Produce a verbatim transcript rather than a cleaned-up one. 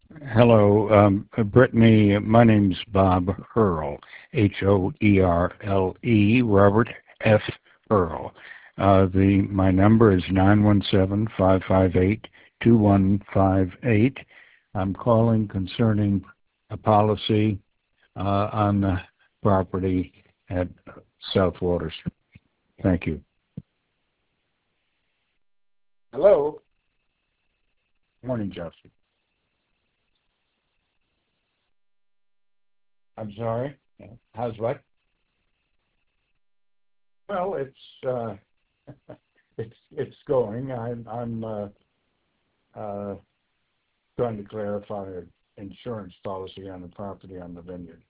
Hello, um, uh, Brittany. My name's Bob Hurl, H O E R L E, Robert F. Hurl. Uh, the my number is nine one seven, five five eight, two one five eight. I'm calling concerning a policy uh, on the property at South Water Street. Thank you. Hello. Morning, Justin. I'm sorry. How's what? Well, it's uh, it's it's going. I'm I'm uh, uh, trying to clarify an insurance policy on the property on the vineyard.